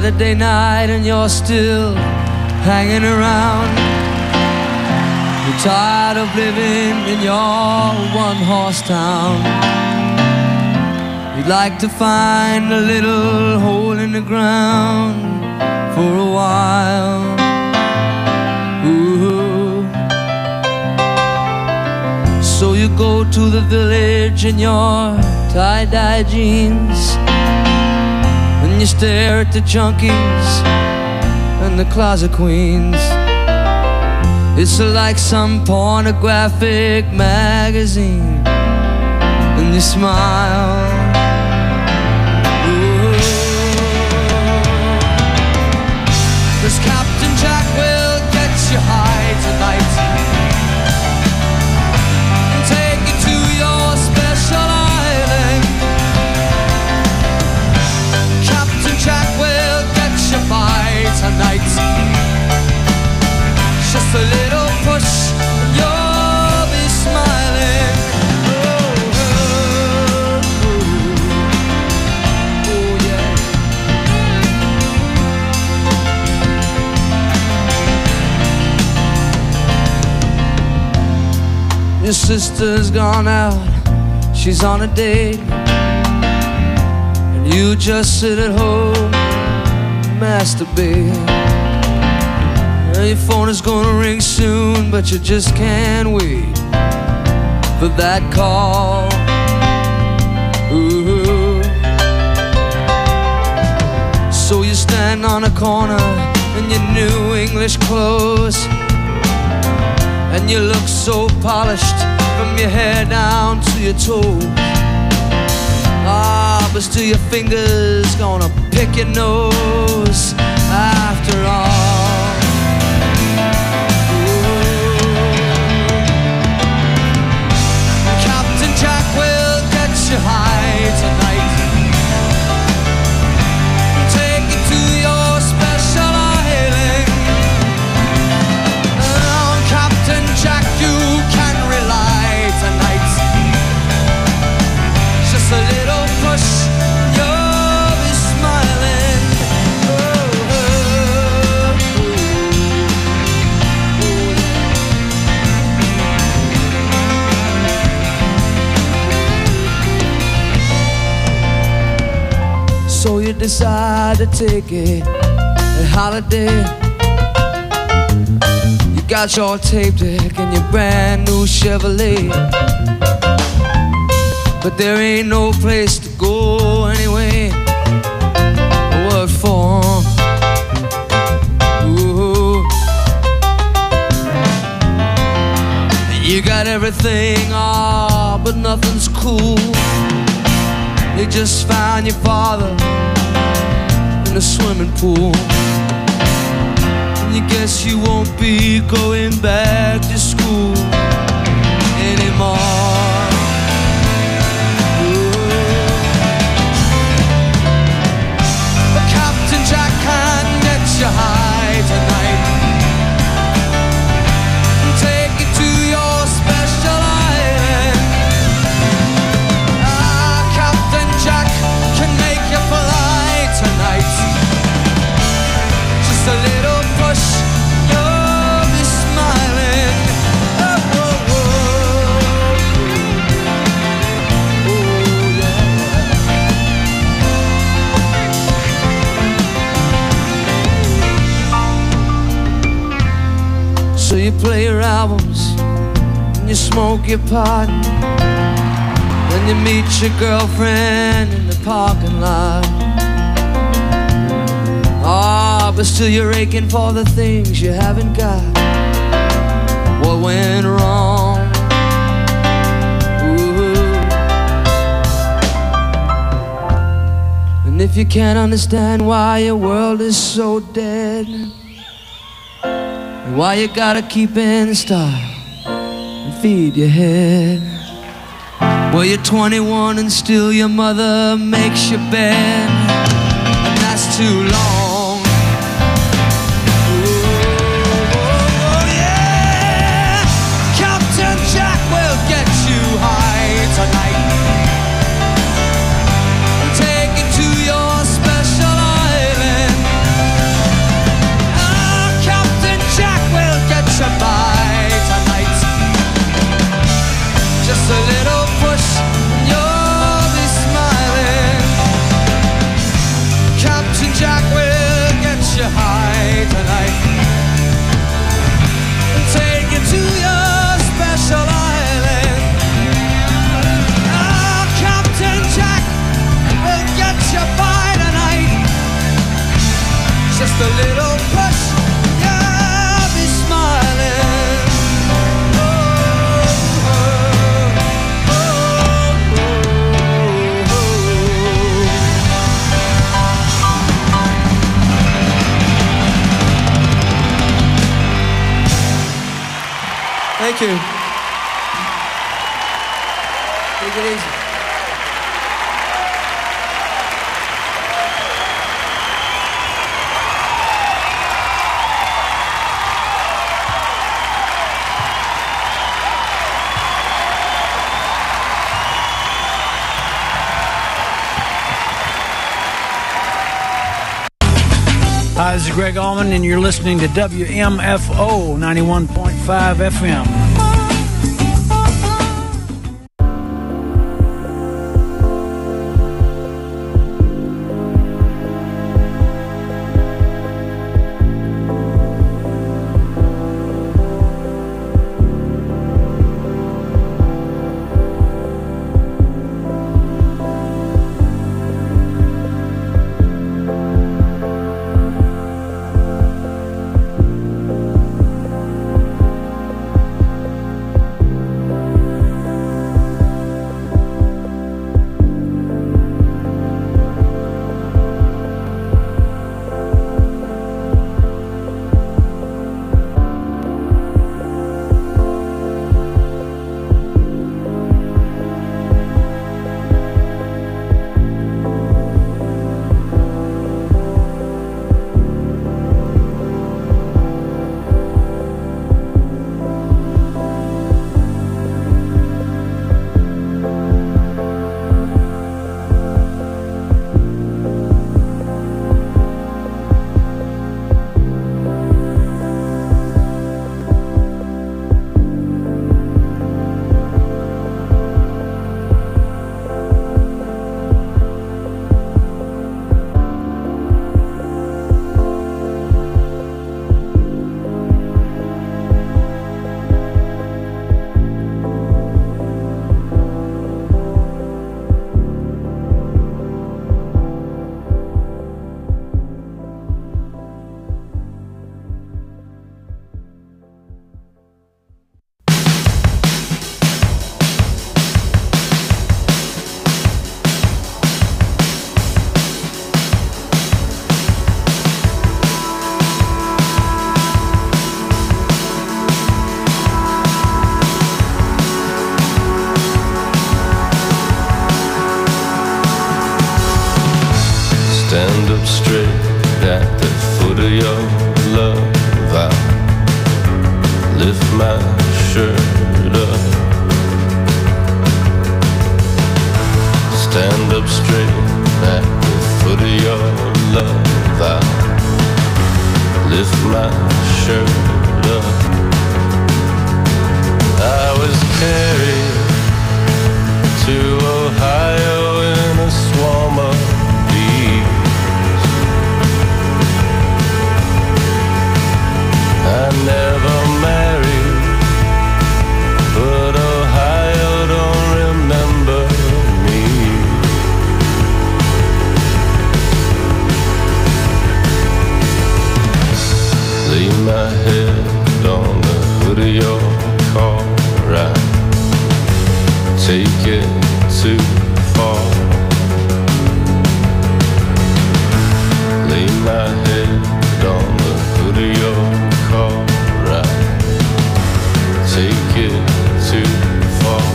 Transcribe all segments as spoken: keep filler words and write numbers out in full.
Saturday night and you're still hanging around. You're tired of living in your one-horse town. You'd like to find a little hole in the ground for a while. Ooh. So you go to the village in your tie-dye jeans, and you stare at the junkies and the closet queens. It's like some pornographic magazine, and you smile. Ooh. 'Cause Captain Jack will get you high tonight and take you to your special island. Captain Jack will get you by tonight. Just a little push and you'll be smiling. Oh, oh, oh, oh yeah. Your sister's gone out, she's on a date, and you just sit at home, masturbate. Your phone is gonna ring soon, but you just can't wait for that call. Ooh. So you stand on a corner in your new English clothes, and you look so polished from your hair down to your toes. Ah, but still your fingers gonna pick your nose after all. Jack will get you high tonight, take you to your special island. On Captain Jack you can rely tonight. Just a little push, you'll be smiling. Oh, oh, oh, oh, yeah. So you decide to take a, a holiday. You got your tape deck and your brand new Chevrolet, but there ain't no place to go anyway. What for? Ooh. You got everything, ah, but nothing's cool. You just found your father in a swimming pool, and you guess you won't be going back to school anymore. But Captain Jack can get you high tonight and take you to your special island. Jack can make you fly tonight. Just a little push, you'll be smiling. Oh, oh, oh, oh yeah. So you play your albums and you smoke your pot, then you meet your girlfriend in the parking lot. Ah, but still you're aching for the things you haven't got. What went wrong? Ooh. And if you can't understand why your world is so dead, and why you gotta keep in style and feed your head, well, you're twenty-one and still your mother makes your bed, and that's too long. Ooh, oh, oh, yeah. Captain Jack will get you high tonight and take you to your special island. Thank you. Take it easy. Hi, this is Greg Allman, and you're listening to W M F O ninety-one point five F M. Stand up straight at the foot of your love. I lift my shirt up. Stand up straight at the foot of your love. I lift my shirt up. I was carried to Ohio in a swarm of I never married, but Ohio don't remember me. Lay my head on the hood of your car, right? Take it too far. Lay my head on the hood of your car, right? Take it too far.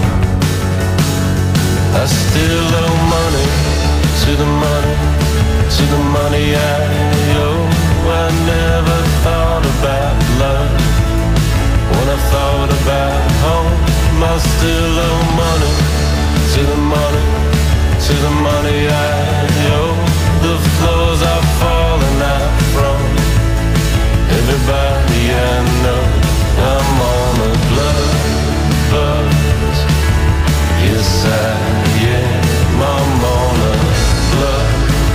I still owe money to the money, to the money I owe. I never thought about love when I thought about home. I still owe money to the money, to the money I owe. The floors are falling out from everybody I know. I'm on a blood buzz. Yes I am. I'm on a blood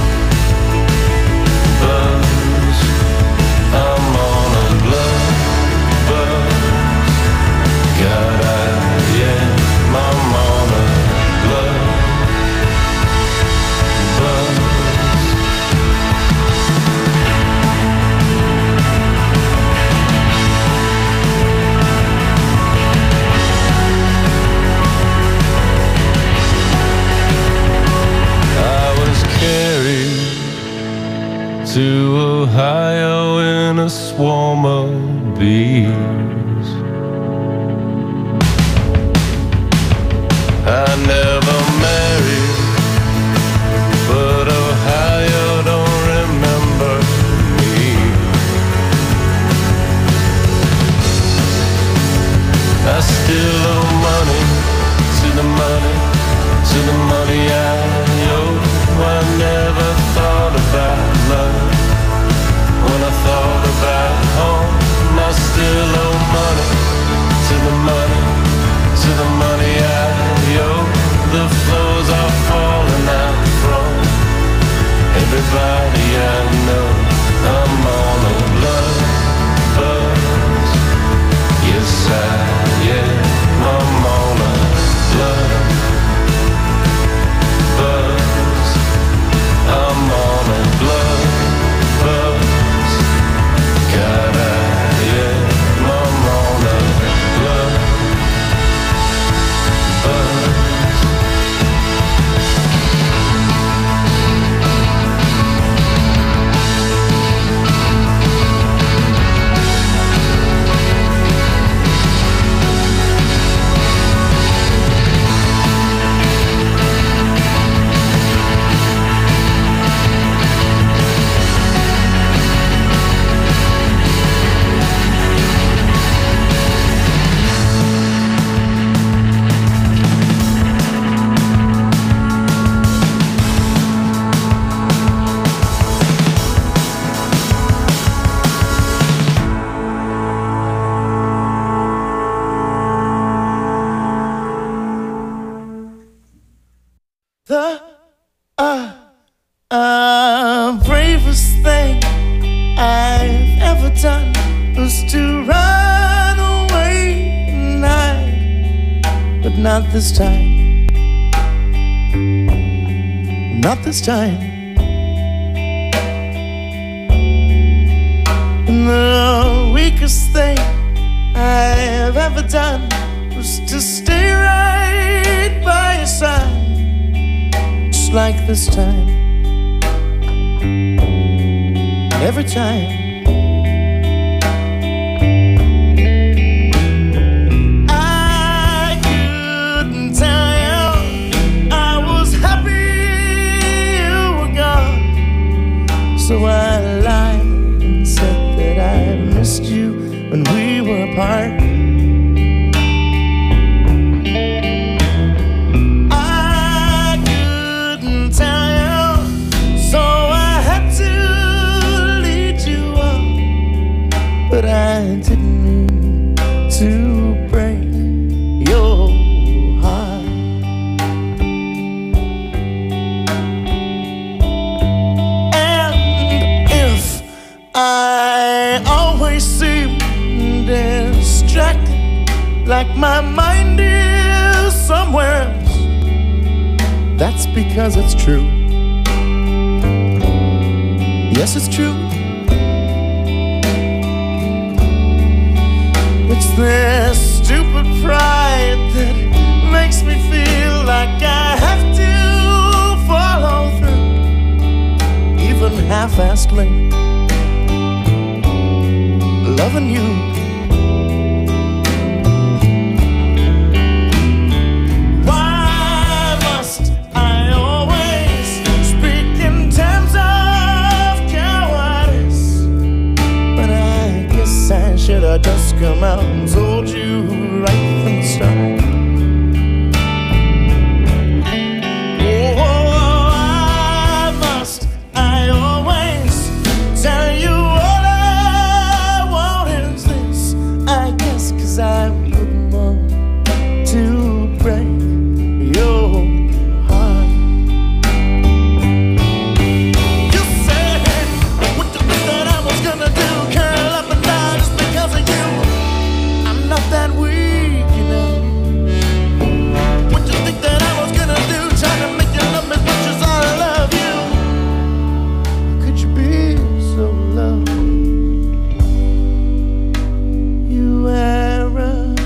buzz. I'm on a blood buzz. God I am. I'm on a blood buzz. To Ohio in a swarm of bees. still owe money to the money, to the money I owe. I never thought about love when I thought about home. I still owe money to the money, to the money I owe. The floors are falling out from everybody I know. I'm on a blood buzz. Yes, I am. I'm on a blood buzz. I'm on a blood buzz. God, I am. I'm on a blood buzz. The uh, uh, bravest thing I've ever done was to run away and hide. But not this time. Not this time. And the weakest thing I've ever done was to stay right by your side. Like this time, every time. I couldn't tell you I was happy you were gone, so I lied and said that I missed you when we were apart. But I didn't mean to break your heart. And if I always seem distracted, like my mind is somewhere else, that's because it's true. Yes, it's true. It's this stupid pride that makes me feel like I have to follow through, even half-assedly, loving you. Why must I always speak in terms of cowardice? But I guess I should have just come out and told you right from the start. Oh, why must I always tell you all I want is this? I guess 'cause I wouldn't want to break your heart. You said, what you think that I was gonna do? Curl up and die just because of you. I'm not that weak, you know. What you think that I was gonna do? Trying to make you love me as much as I love you. How could you be so low? You arrogant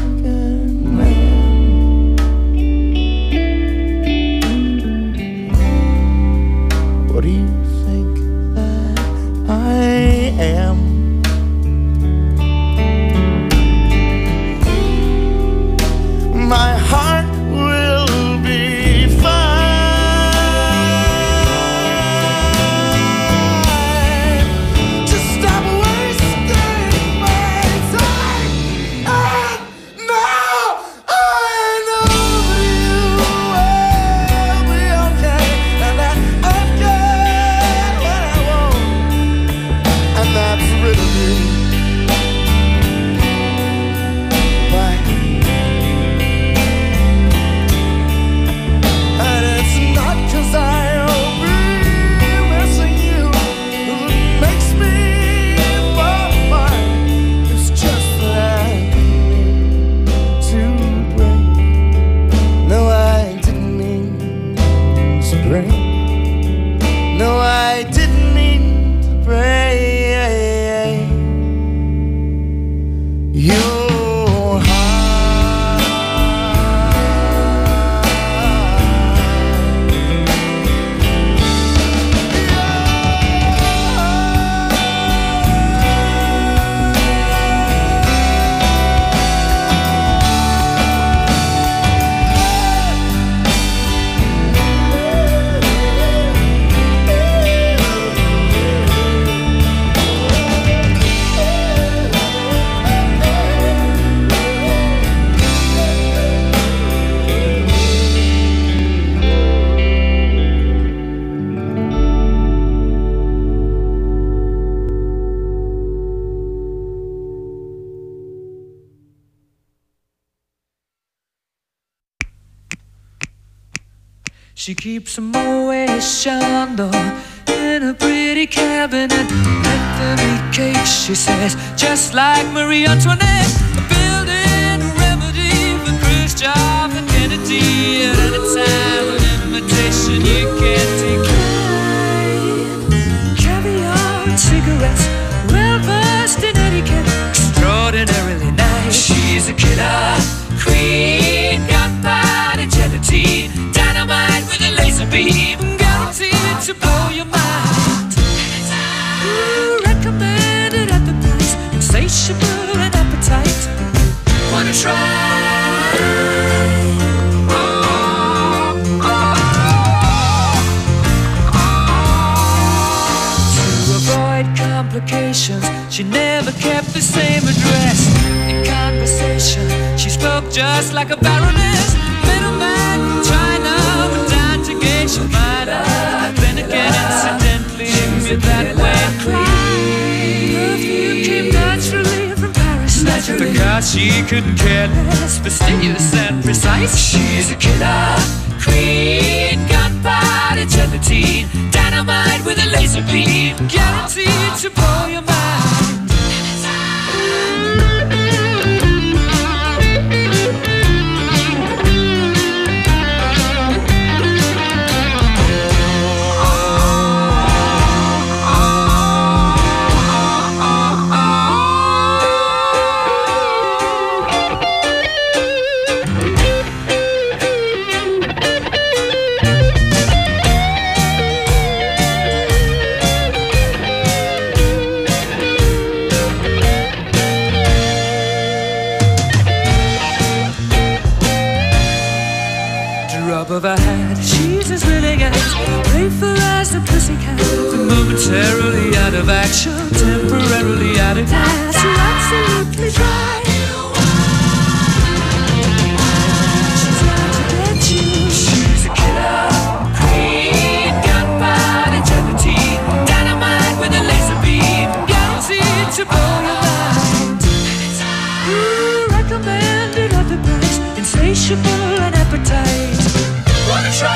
your heart. She keeps a Moet Chandon in a pretty cabinet. Let them eat cake, she says, just like Marie Antoinette. Building a remedy for Khrushchev and Kennedy. At any time, an invitation you can't decline. Caviar and cigarettes, well versed in etiquette, extraordinarily nice. She's a killer queen, gunpowder gelatine, dynamite with a laser beam, guaranteed to blow your mind. Ooh, recommended at the price, insatiable and appetite. Wanna try? Oh, oh, oh. To avoid complications, she never kept the same address. In conversation, she spoke just like a baroness. Middleman from China went down to gauge your mind. Then again, incidentally, you're that way clean. Perfume came naturally from Paris, naturally, because she couldn't care less, fastidious and precise. She's a killer queen, gunpowder gelatine, dynamite with a laser beam, guaranteed to blow your mind. Of her hat, she's as willing as playful as a pussycat. Momentarily out of action, temporarily out of gas. You're absolutely dry. She's out to get you. She's a killer queen, gunpowder gelatine, dynamite with a laser beam, guaranteed to blow your mind. Ooh, recommended at the price, insatiable and appetite. Wanna try?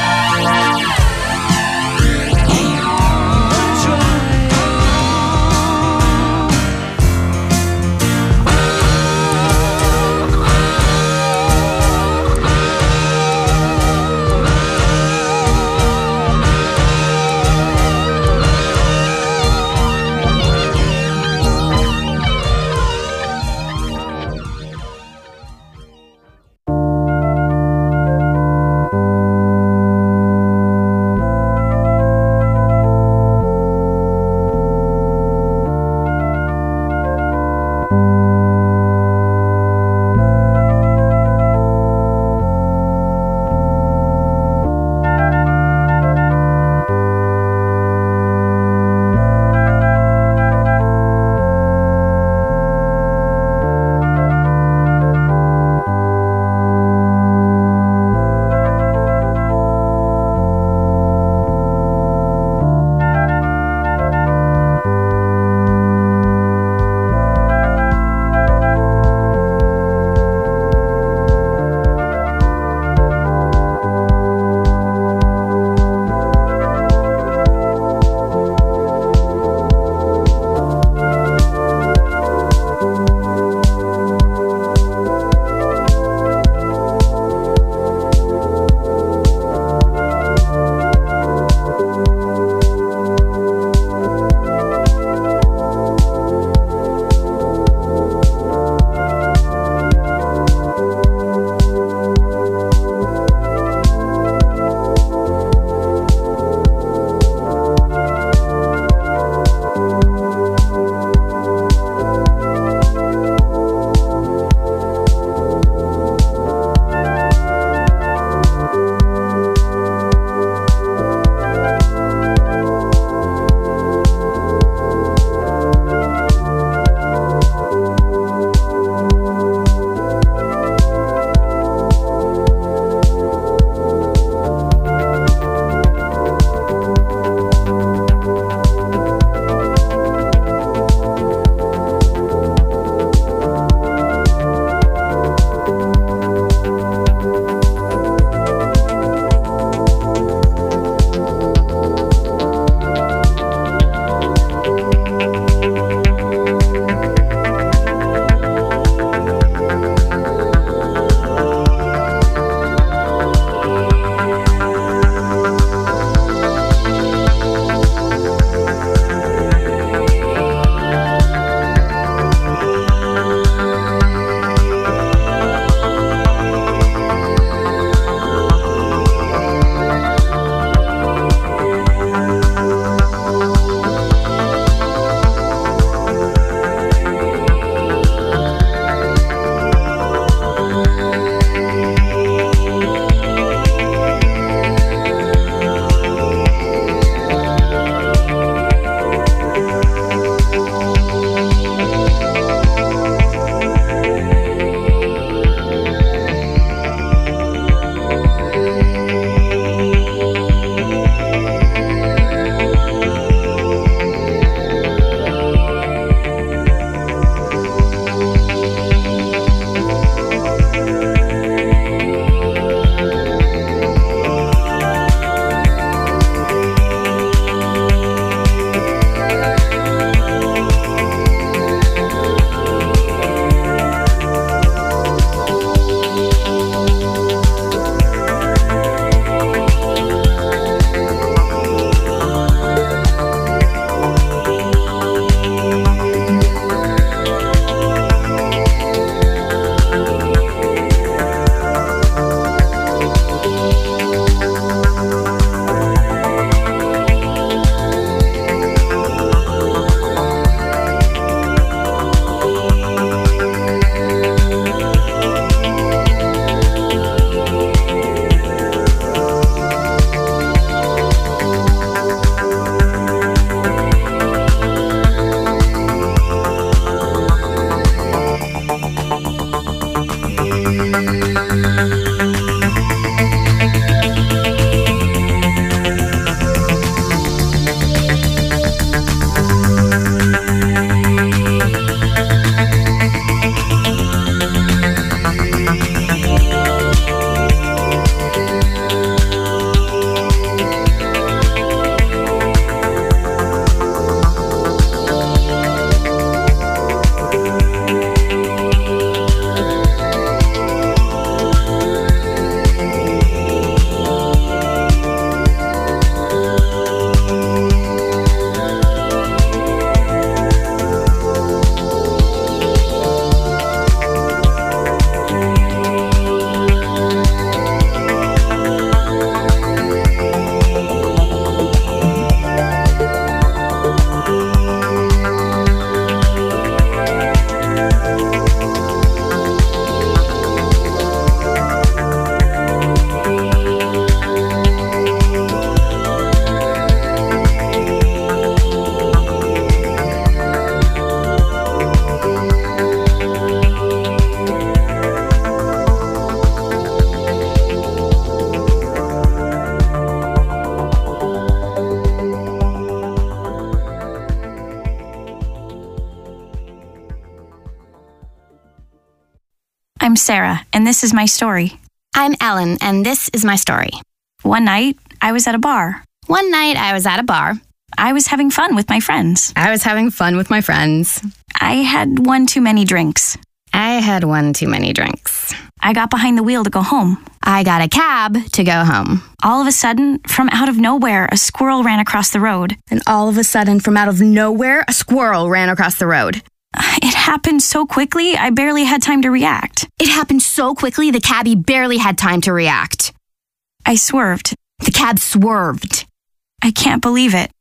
I'm Sarah, and this is my story. I'm Ellen, and this is my story. One night, I was at a bar. One night, I was at a bar. I was having fun with my friends. I was having fun with my friends. I had one too many drinks. I had one too many drinks. I got behind the wheel to go home. I got a cab to go home. All of a sudden, from out of nowhere, a squirrel ran across the road. And all of a sudden, from out of nowhere, a squirrel ran across the road. It happened so quickly, I barely had time to react. It happened so quickly, the cabbie barely had time to react. I swerved. The cab swerved. I can't believe it.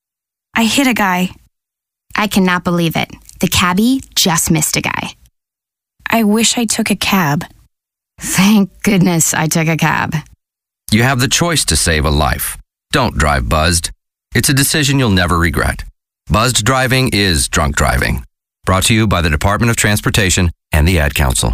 I hit a guy. I cannot believe it. The cabbie just missed a guy. I wish I took a cab. Thank goodness I took a cab. You have the choice to save a life. Don't drive buzzed. It's a decision you'll never regret. Buzzed driving is drunk driving. Brought to you by the Department of Transportation and the Ad Council.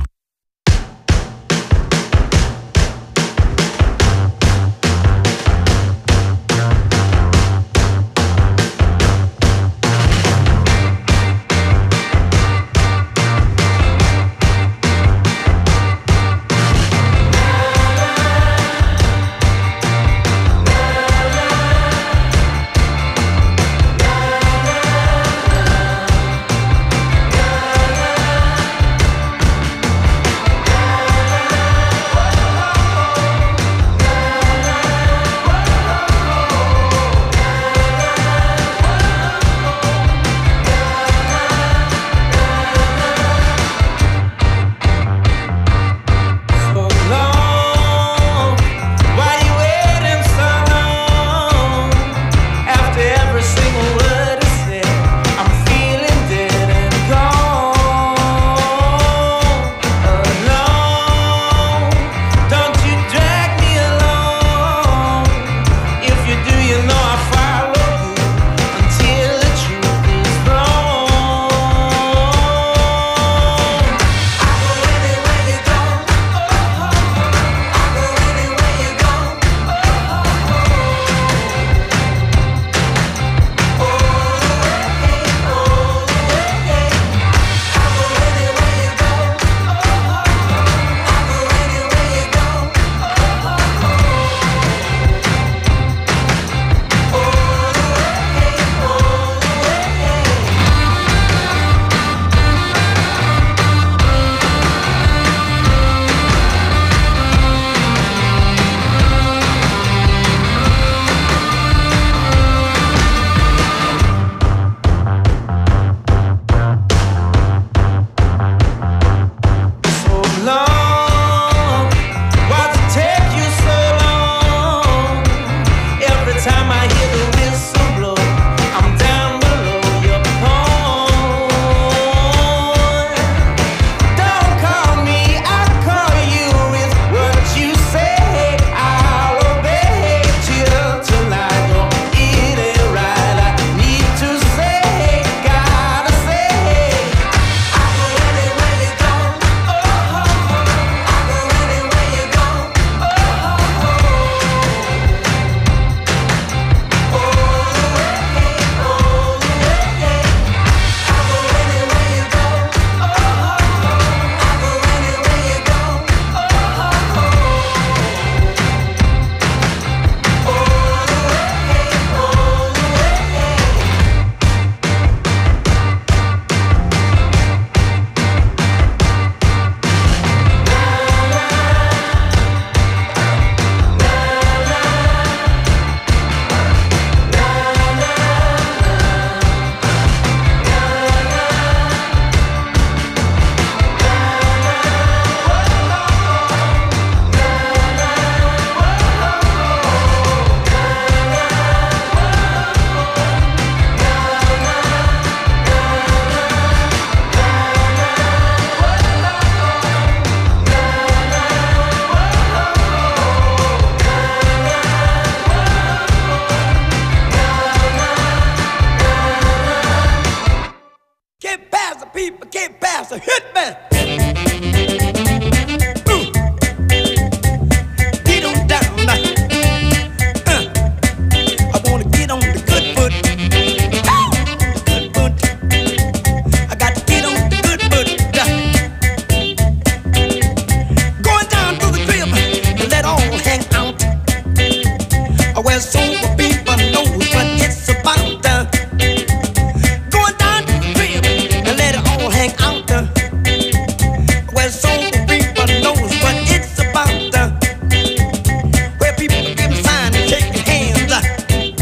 Well, sober people know what it's about. Uh, going down to the crib and let it all hang out. Uh, well, sober people knows what it's about. Uh, where people give a sign and shake their hands uh,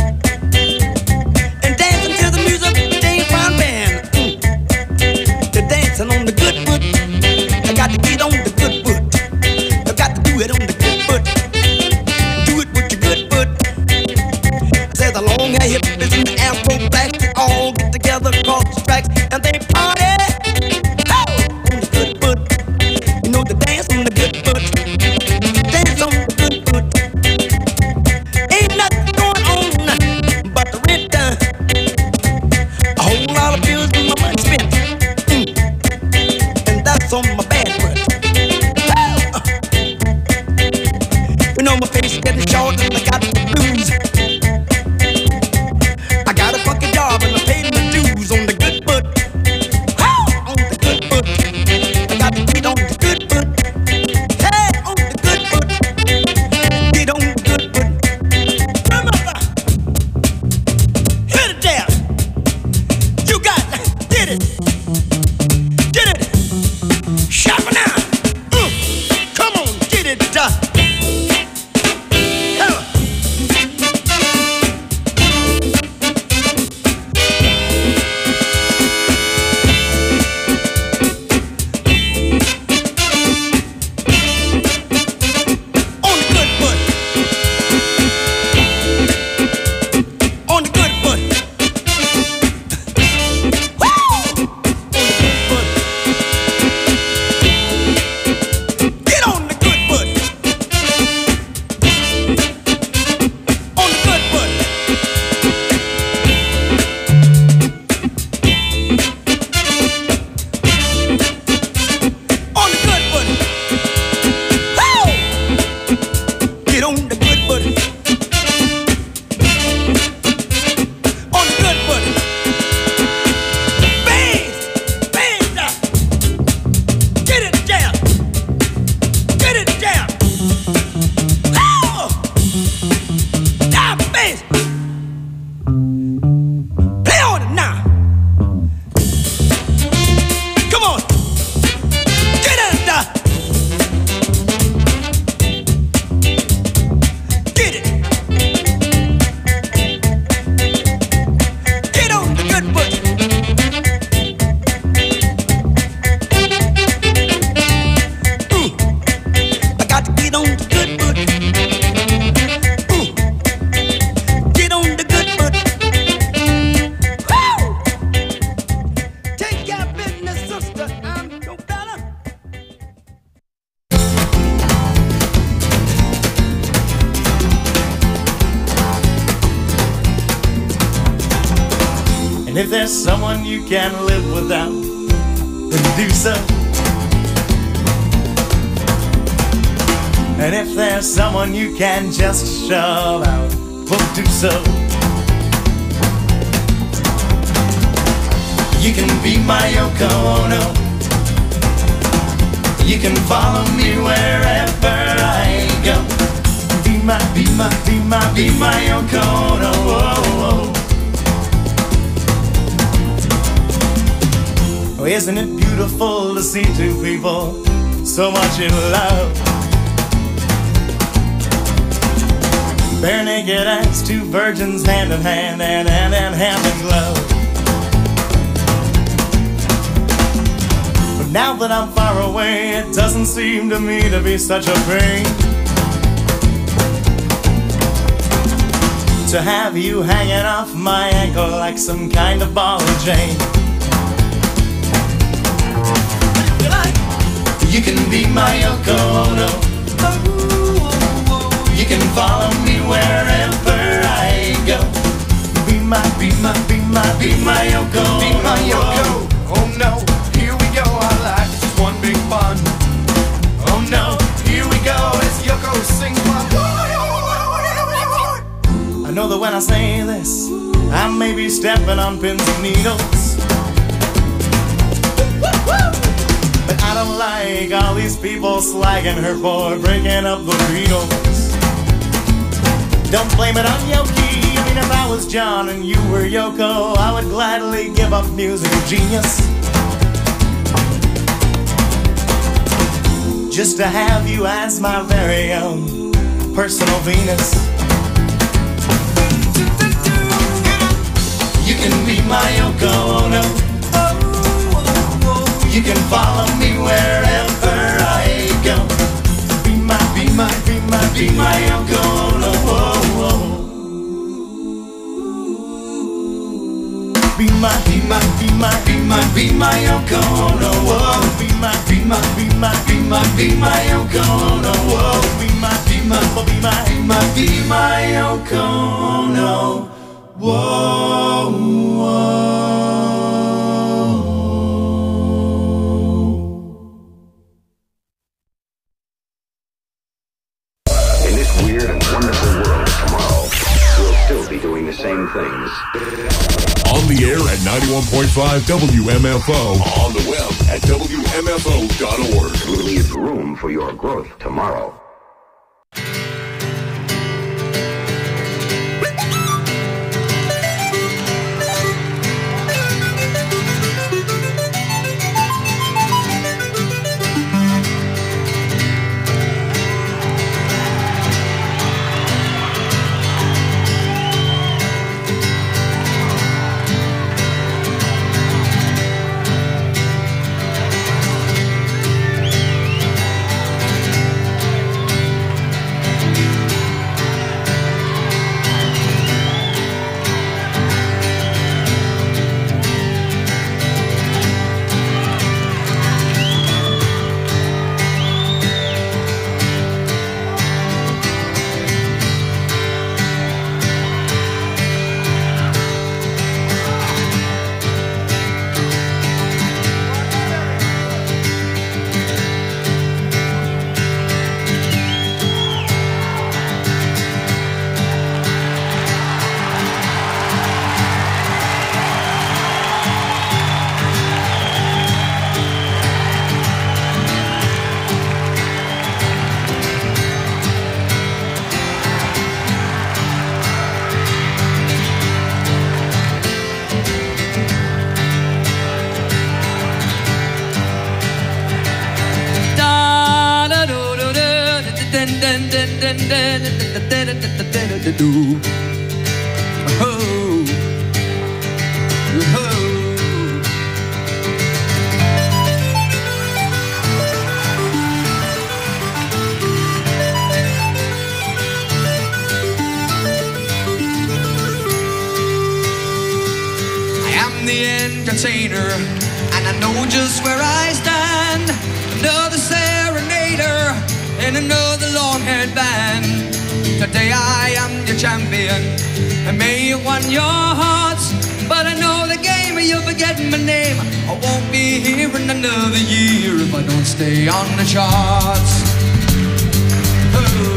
and dancing to the music of the James Brown band. Mm. They're dancing on the good foot. I got to get on the good foot. I got to do it on the good foot. Do it with your good foot. I said the long hair hippies and the afro blacks, they all get together across the tracks and they party. Oh, on the good foot. You know the dance on the good foot. Dance on the good foot. Ain't nothing going on but the rent. Uh, a whole lot of bills and my money spent. Mm. And that's on my bad foot. Uh, you know my face is getting short and I got the blues. I got a fucking job and I paid my dues on the good foot. On the good foot. I got to get on the good foot. Hey, on the good foot. Get on the good foot. Remember, hit it there. You got get it. Get it. Shop it now. Mm. Come on, get it. Uh. Hell. On the good foot. On the good foot. Woo! On the good foot. Get on the good foot. On the good foot. On the good foot. Woo! Get on the good foot. On the good foot. Bang! Bang! uh, Get it down. Get it down. Oh! Now, bass. Play on it now. Come on. Get it down. Get it. Get on the good foot. Mm. I got to get on the good foot. Mm. Get on the good foot. Woo! Take care of business, sister. I'm no better. And if there's someone you can live without, then do so. And if there's someone you can just shove out, well, do so. You can be my Yoko Ono. You can follow me wherever I go. Be my, be my, be my, be my Yoko Ono. Oh, oh. Oh, isn't it beautiful to see two people so much in love? Bare naked as two virgins, hand in hand and hand in hand in glove. But now that I'm far away, it doesn't seem to me to be such a pain to have you hanging off my ankle like some kind of ball and chain. You can be my Yoko Ono. You can follow me wherever I go. Be my, be my, be my, be my Yoko. Be my Yoko. Oh no, here we go. Our life is one big fun. Oh no, here we go. As Yoko sings my. I know that when I say this, I may be stepping on pins and needles. But I don't like all these people slagging her for breaking up the Beatles. Don't blame it on Yoki. I mean, if I was John and you were Yoko, I would gladly give up musical genius just to have you as my very own personal Venus. You can be my Yoko Ono. You can follow me wherever I go. Be my, be my, be my, be my Yoko Ono. Be my, be my, be my, be my, be my Yoko Ono. Be my, be my, be my, be my, be my Yoko Ono. Be my, be my, be my, be my, be my Yoko Ono. Whoa, whoa. In this weird and wonderful world of tomorrow, we'll still be doing the same things. On the air at ninety-one point five W M F O. On the web at W M F O dot org. We'll leave room for your growth tomorrow. And I know just where I stand. Another serenader in another long-haired band. Today I am your champion. I may have won your hearts, but I know the game and you're forgetting my name. I won't be here in another year if I don't stay on the charts. Oh.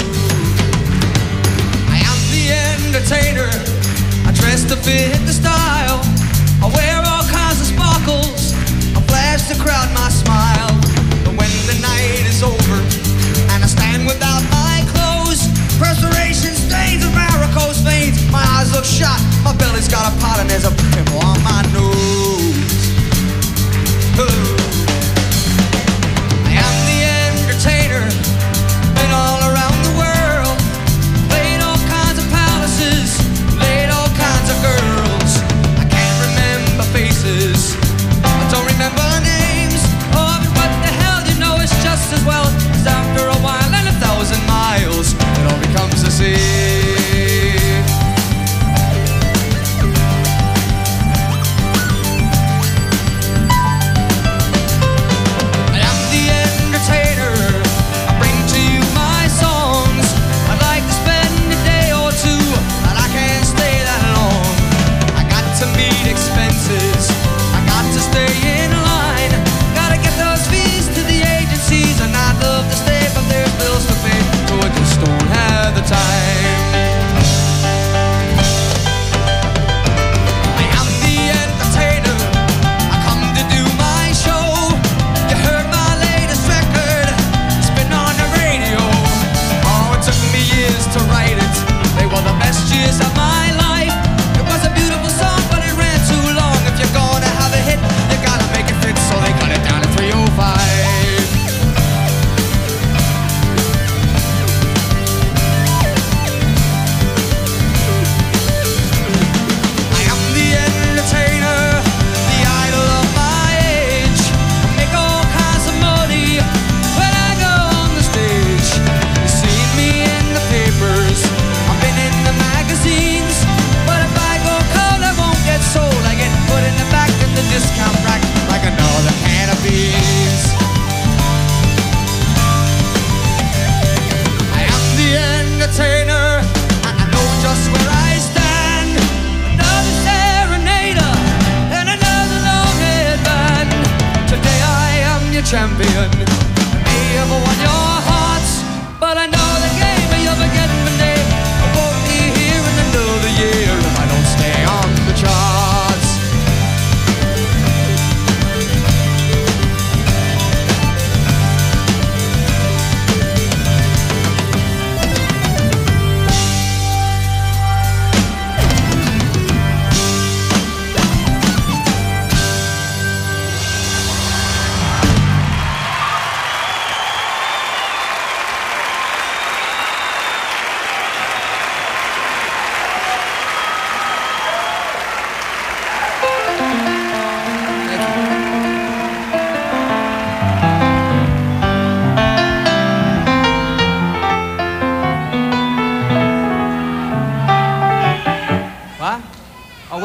I am the entertainer. I dress to fit the style. I wear all kinds of sparkles. I flash the crowd my smile. But when the night is over and I stand without my clothes, perspiration stains and varicose veins. My eyes look shot, my belly's got a pot, and there's a pimple on my nose. Oh. I am the entertainer, been all around the world, played all kinds of palaces, played all kinds of girls. Faces, I don't remember names. Oh, but what the hell, you know it's just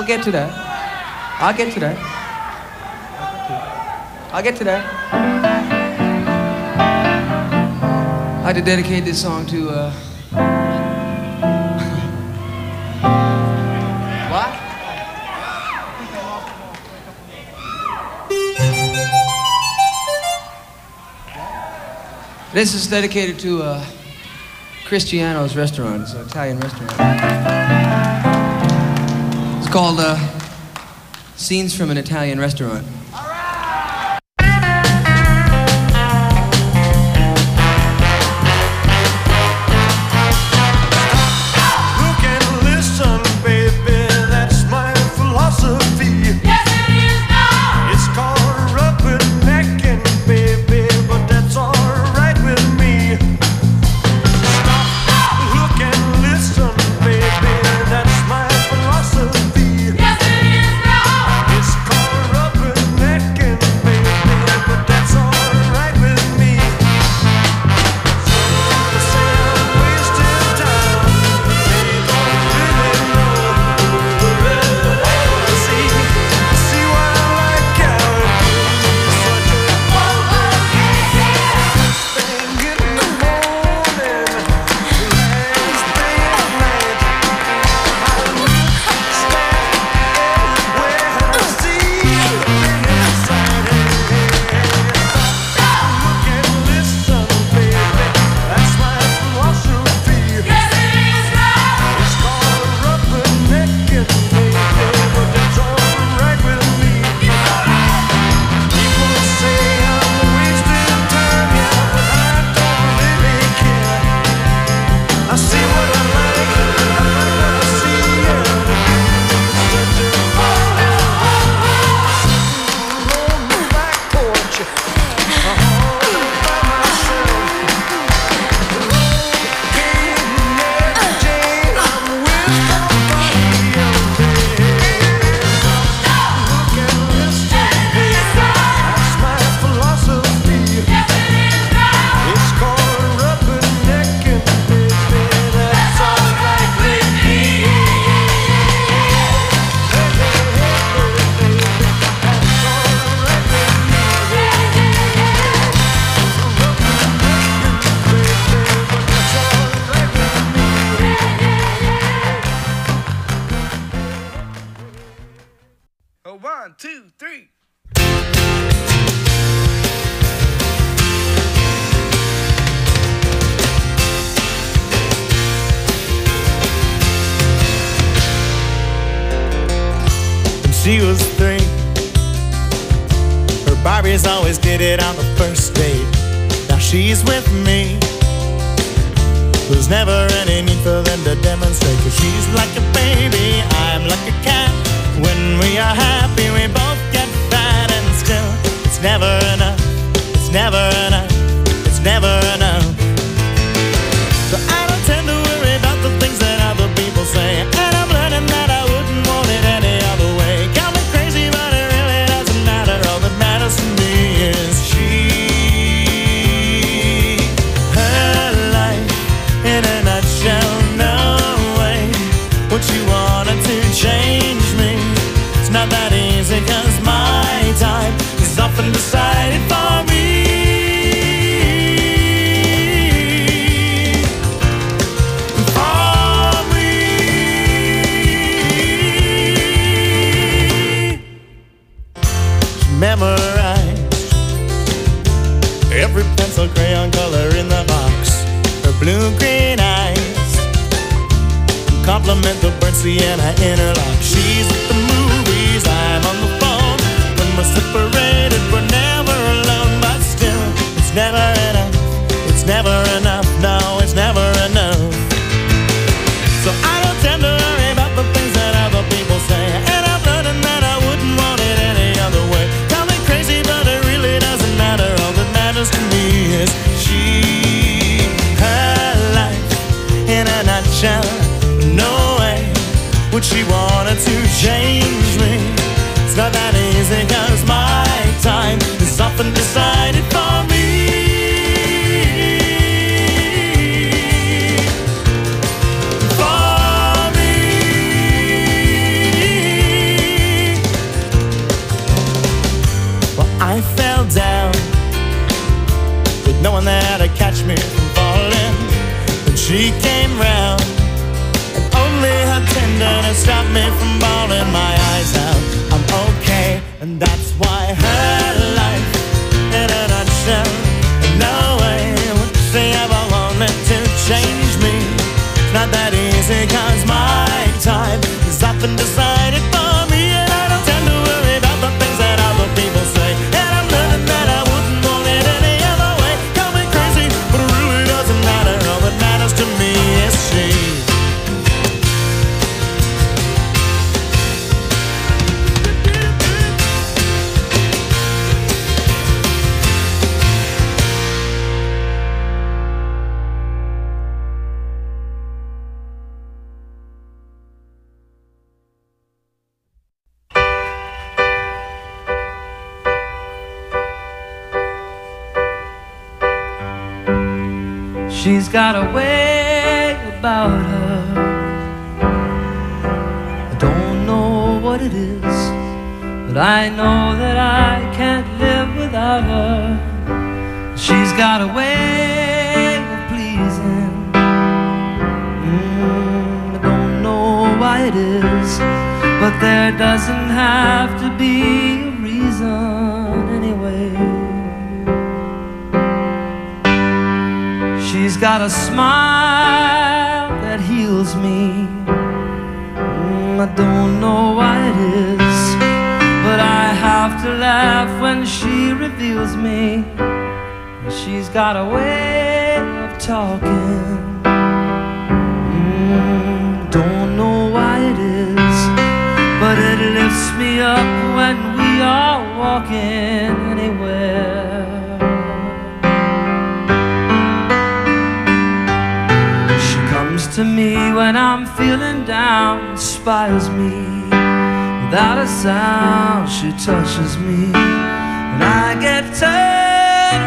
get to that. I'll get to that. I'll get to that. I'd like to dedicate this song to, uh... what? This is dedicated to, uh... Cristiano's restaurant. It's an Italian restaurant. It's called uh, Scenes from an Italian Restaurant. Look and listen, baby, that's my philosophy. Yes, it is now. It's called rubbernecking, baby, but that's alright with me. Look and listen, baby, that's my philosophy. Yes, it is now. It's called rubbernecking, baby, but that's alright with me. Some say I'm wasting time. They don't really know. See, see what I like out of you. Such a first thing in the morning, last thing at night. I look, stand everywhere I see you inside. Look and listen, baby, that's my philosophy. Yes, it is now. It's called rubbernecking, baby, but that's alright with me. People say I'm wasting time, yeah, but I don't really care. I see what I like, I like what I see, yeah. Such a sitting on the back porch, all by myself. Hey, Mary Jane, I'm with somebody else. Look and listen, baby, that's my philosophy. It's called rubbernecking, baby, that's alright with me. Hey, hey, hey, baby, that's alright with me. Rubbernecking, baby, but that's alright with me. Oh, one, two, three. When she was three, her Barbies always did it on the first date. Now she's with me. There's never any need for them to demonstrate, 'cause she's like a baby, I'm like a cat. When we are happy, we both get fat, and still, it's never enough, it's never enough, it's never enough. So I don't tend to worry about the things that other people say, and I'm learning that I wouldn't want it any other way. Got me crazy, but it really doesn't matter. All that matters to me is she. Her life in a nutshell, no way would she wanted to change me. It's not that easy, 'cause my time is often decided for me. For me. She memorized every pencil crayon color in the box. Her blue-green eyes compliment the burnt sienna interlock. She's at the movies, I'm on the phone. When we're separated, we're never alone. But still, it's never enough, it's never enough, no, it's never enough. So I don't tend to worry about the things that other people say, and I'm learning that I wouldn't want it any other way. Call me crazy, but it really doesn't matter. All that matters to me is she. Her life in a nutshell, no way would she wanted to change me. It's not that easy, 'cause my time is often decided for me. For me. catch me from falling. When she came round, and only her tenderness stopped me from bawling my eyes out. I'm okay, and that's why her life, in a nutshell, no way would she ever wanted to change me. It's not that easy, cause my time is often decided for me, and I don't tend to worry about the things that other people say. And I'm learning that I wouldn't want it any other way. Call me crazy, but it really doesn't matter. All that matters to me is she. She's got a way about her. I don't know what it is, but I know that I can't live without her. She's got a way of pleasing. mm, I don't know why it is, but there doesn't have to be a reason anyway. She's got a smile that heals me. mm, I don't know why it is, but I have to laugh when she reveals me. She's got a way of talking. mm, Don't know why it is, but it lifts me up when we are walking anywhere. To me when I'm feeling down, inspires me. Without a sound, she touches me, and I get turned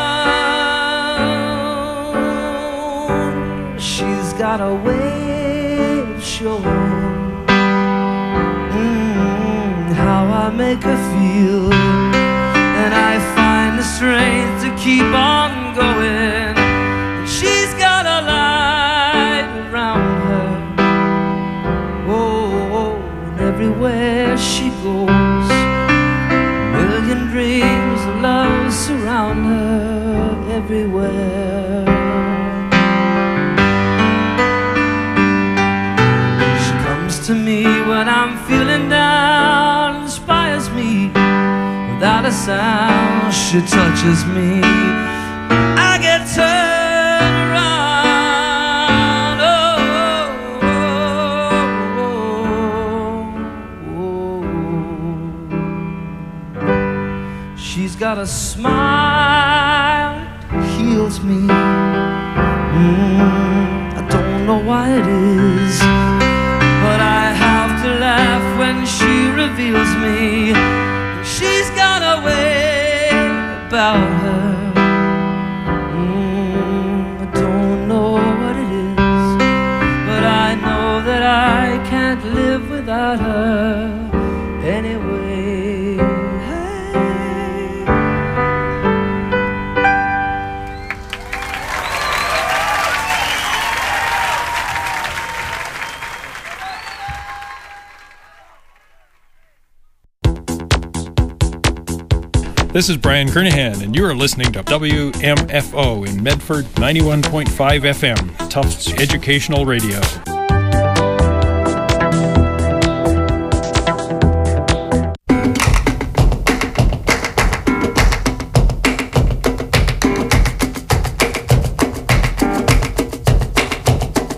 around. She's got a way of showing mm, how I make her feel, and I find the strength to keep on going. And she's got a light around her. Oh, oh, and everywhere she goes, a million dreams of love surround her everywhere. She comes to me when I'm feeling down, inspires me. Without a sound, she touches me. I get turned around. Oh, oh, oh, oh. She's got a smile that heals me. mm, I don't know why it is, but I have to laugh when she reveals me. She's got a way about her. mm, I don't know what it is, but I know that I can't live without her anyway. Hey. This is Brian Kernahan, and you are listening to W M F O in Medford, ninety-one point five F M, Tufts Educational Radio.